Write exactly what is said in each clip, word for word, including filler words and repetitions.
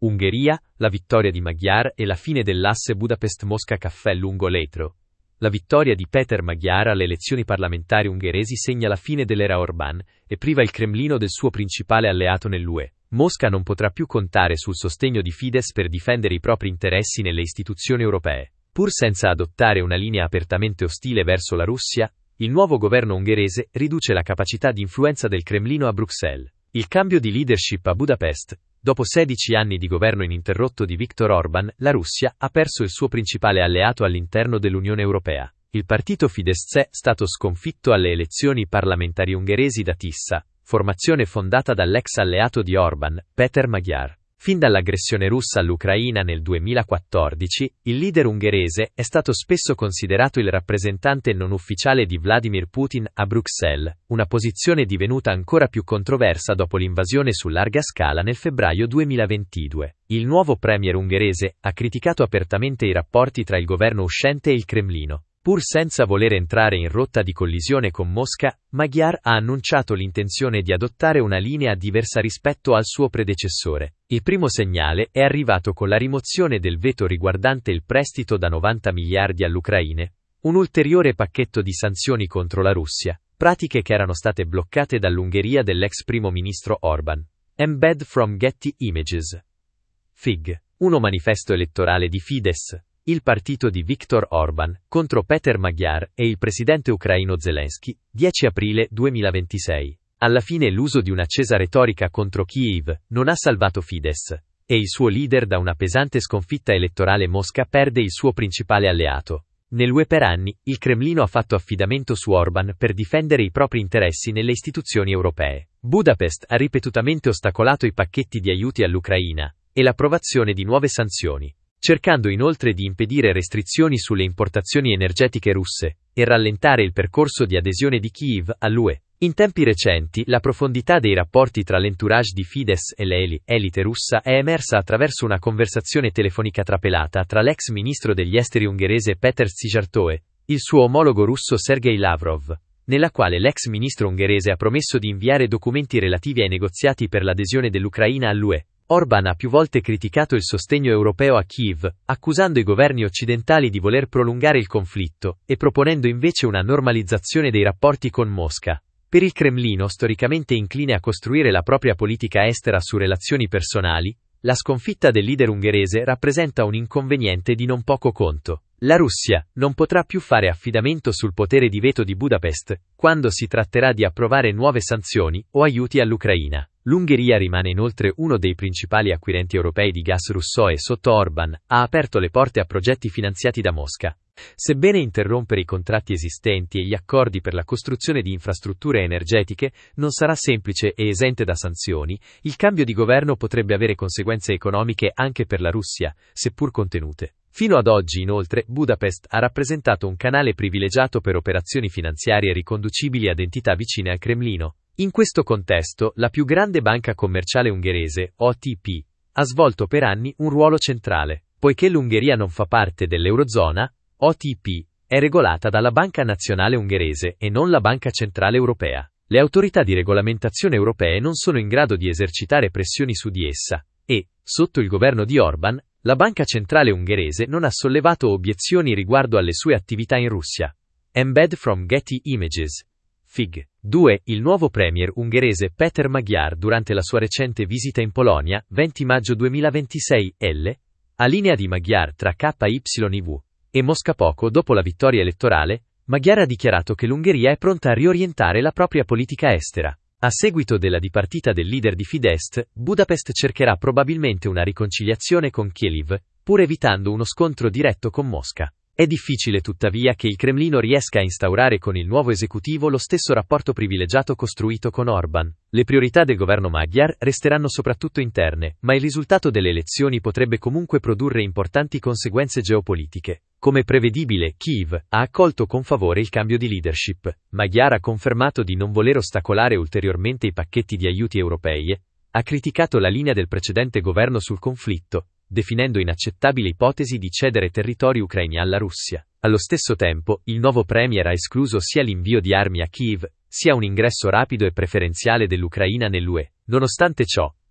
Ungheria, la vittoria di Magyar e la fine dell'asse Budapest-Mosca-Caffè lungo l'Etro. La vittoria di Péter Magyar alle elezioni parlamentari ungheresi segna la fine dell'era Orbán e priva il Cremlino del suo principale alleato nell'U E. Mosca non potrà più contare sul sostegno di Fidesz per difendere i propri interessi nelle istituzioni europee. Pur senza adottare una linea apertamente ostile verso la Russia, il nuovo governo ungherese riduce la capacità di influenza del Cremlino a Bruxelles. Il cambio di leadership a Budapest. Dopo sedici anni di governo ininterrotto di Viktor Orbán, la Russia ha perso il suo principale alleato all'interno dell'Unione Europea. Il partito Fidesz è stato sconfitto alle elezioni parlamentari ungheresi da Tissa, formazione fondata dall'ex alleato di Orbán, Péter Magyar. Fin dall'aggressione russa all'Ucraina nel duemilaquattordici, il leader ungherese è stato spesso considerato il rappresentante non ufficiale di Vladimir Putin a Bruxelles, una posizione divenuta ancora più controversa dopo l'invasione su larga scala nel febbraio duemilaventidue. Il nuovo premier ungherese ha criticato apertamente i rapporti tra il governo uscente e il Cremlino. Pur senza voler entrare in rotta di collisione con Mosca, Magyar ha annunciato l'intenzione di adottare una linea diversa rispetto al suo predecessore. Il primo segnale è arrivato con la rimozione del veto riguardante il prestito da novanta miliardi all'Ucraina, un ulteriore pacchetto di sanzioni contro la Russia, pratiche che erano state bloccate dall'Ungheria dell'ex primo ministro Orbán. Embed from Getty Images. Fig. uno Manifesto elettorale di Fidesz. Il partito di Viktor Orbán, contro Péter Magyar e il presidente ucraino Zelensky, dieci aprile duemilaventisei. Alla fine l'uso di un'accesa retorica contro Kiev non ha salvato Fidesz, e il suo leader da una pesante sconfitta elettorale. Mosca perde il suo principale alleato. Nell'U E per anni, il Cremlino ha fatto affidamento su Orbán per difendere i propri interessi nelle istituzioni europee. Budapest ha ripetutamente ostacolato i pacchetti di aiuti all'Ucraina e l'approvazione di nuove sanzioni, cercando inoltre di impedire restrizioni sulle importazioni energetiche russe e rallentare il percorso di adesione di Kiev all'U E. In tempi recenti, la profondità dei rapporti tra l'entourage di Fidesz e l'elite russa è emersa attraverso una conversazione telefonica trapelata tra l'ex ministro degli esteri ungherese Péter Szijjártó e il suo omologo russo Sergei Lavrov, nella quale l'ex ministro ungherese ha promesso di inviare documenti relativi ai negoziati per l'adesione dell'Ucraina all'U E. Orbán ha più volte criticato il sostegno europeo a Kiev, accusando i governi occidentali di voler prolungare il conflitto e proponendo invece una normalizzazione dei rapporti con Mosca. Per il Cremlino, storicamente incline a costruire la propria politica estera su relazioni personali, la sconfitta del leader ungherese rappresenta un inconveniente di non poco conto. La Russia non potrà più fare affidamento sul potere di veto di Budapest quando si tratterà di approvare nuove sanzioni o aiuti all'Ucraina. L'Ungheria rimane inoltre uno dei principali acquirenti europei di gas russo e sotto Orbán ha aperto le porte a progetti finanziati da Mosca. Sebbene interrompere i contratti esistenti e gli accordi per la costruzione di infrastrutture energetiche non sarà semplice e esente da sanzioni, il cambio di governo potrebbe avere conseguenze economiche anche per la Russia, seppur contenute. Fino ad oggi, inoltre, Budapest ha rappresentato un canale privilegiato per operazioni finanziarie riconducibili ad entità vicine al Cremlino. In questo contesto, la più grande banca commerciale ungherese, O T P, ha svolto per anni un ruolo centrale. Poiché l'Ungheria non fa parte dell'Eurozona, O T P è regolata dalla Banca Nazionale Ungherese e non la Banca Centrale Europea. Le autorità di regolamentazione europee non sono in grado di esercitare pressioni su di essa e, sotto il governo di Orbán, la Banca Centrale Ungherese non ha sollevato obiezioni riguardo alle sue attività in Russia. Embed from Getty Images. Fig. due Il nuovo premier ungherese Péter Magyar durante la sua recente visita in Polonia, venti maggio duemilaventisei, L. A linea di Magyar tra K Y V e Mosca. Poco dopo la vittoria elettorale, Magyar ha dichiarato che l'Ungheria è pronta a riorientare la propria politica estera. A seguito della dipartita del leader di Fidesz, Budapest cercherà probabilmente una riconciliazione con Kiev, pur evitando uno scontro diretto con Mosca. È difficile tuttavia che il Cremlino riesca a instaurare con il nuovo esecutivo lo stesso rapporto privilegiato costruito con Orbán. Le priorità del governo Magyar resteranno soprattutto interne, ma il risultato delle elezioni potrebbe comunque produrre importanti conseguenze geopolitiche. Come prevedibile, Kiev ha accolto con favore il cambio di leadership. Magyar ha confermato di non voler ostacolare ulteriormente i pacchetti di aiuti europei, ha criticato la linea del precedente governo sul conflitto, definendo inaccettabile ipotesi di cedere territori ucraini alla Russia. Allo stesso tempo, il nuovo premier ha escluso sia l'invio di armi a Kiev, sia un ingresso rapido e preferenziale dell'Ucraina nell'U E. Nonostante ciò,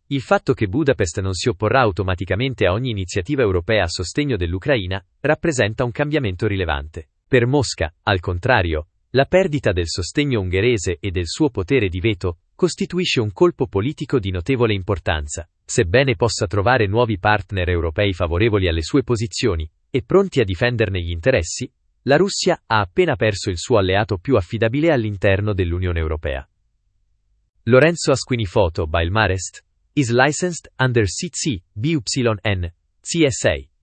Il fatto che Budapest non si opporrà automaticamente a ogni iniziativa europea a sostegno dell'Ucraina rappresenta un cambiamento rilevante. Per Mosca, al contrario, la perdita del sostegno ungherese e del suo potere di veto costituisce un colpo politico di notevole importanza. Sebbene possa trovare nuovi partner europei favorevoli alle sue posizioni e pronti a difenderne gli interessi, la Russia ha appena perso il suo alleato più affidabile all'interno dell'Unione Europea. Lorenzo Asquini Photo by Marest is licensed under C C B Y N C S A.